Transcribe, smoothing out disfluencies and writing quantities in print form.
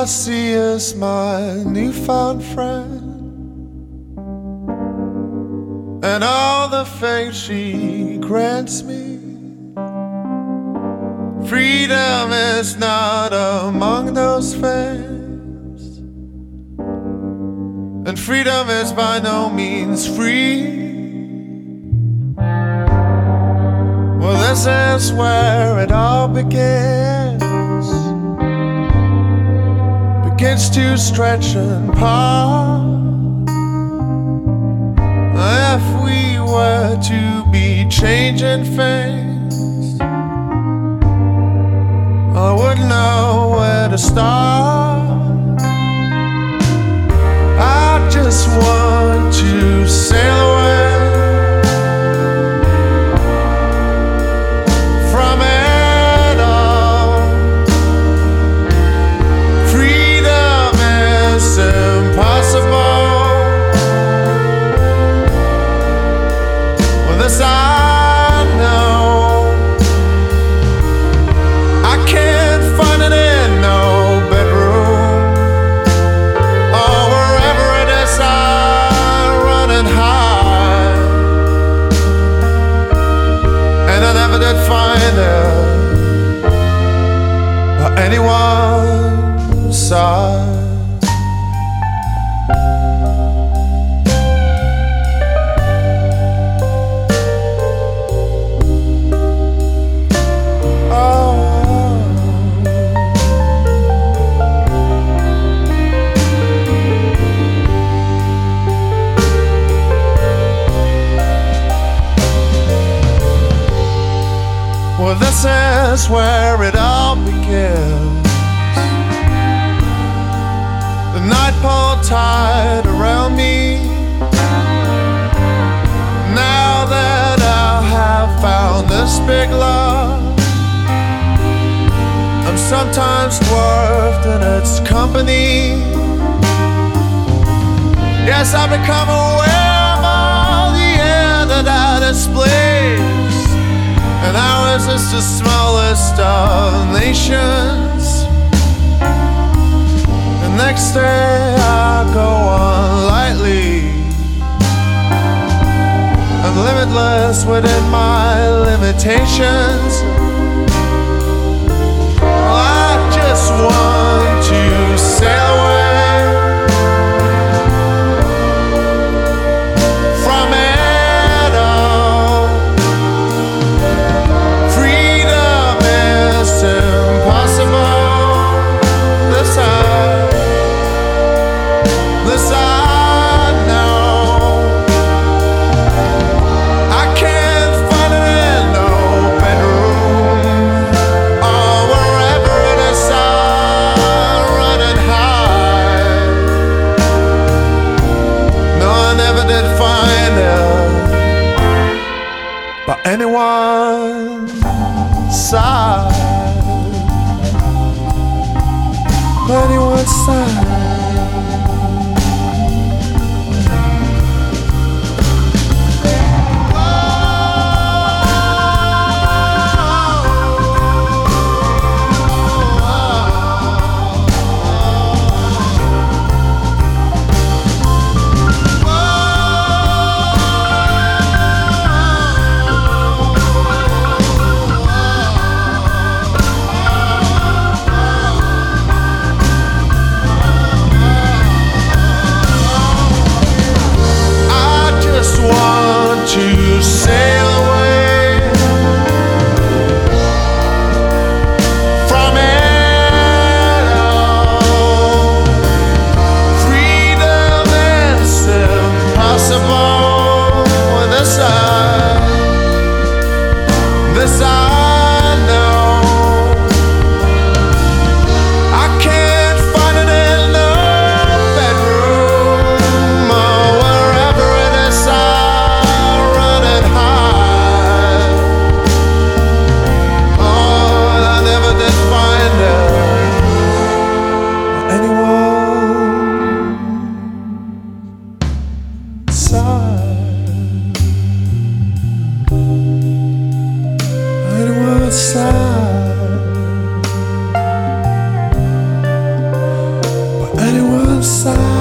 see is my newfound friend, and all the faith she grants me. Freedom is not among those fames, and freedom is by no means free. Well, this is where it all begins to stretch and part. If we were to be changing things, I wouldn't know where to start. I just want to sail away from it all. Freedom is impossible. Well, this I know. I can't find it in no bedroom or wherever it is I run and hide. And I never did find it by anyone's side. Well, this is where it all begins. The night pulled tight around me. Now that I have found this big love, I'm sometimes dwarfed in its company. Yes, I've become aware of all the air that I displays. And ours is the smallest of nations. The next day I go on lightly. I'm limitless within my limitations. Well, I just want to sail away from it all. Freedom is impossible. This I know. I can't find it in no bedroom or wherever it is I run and hide. No, I never did find it by anyone's side. By anyone's side. side.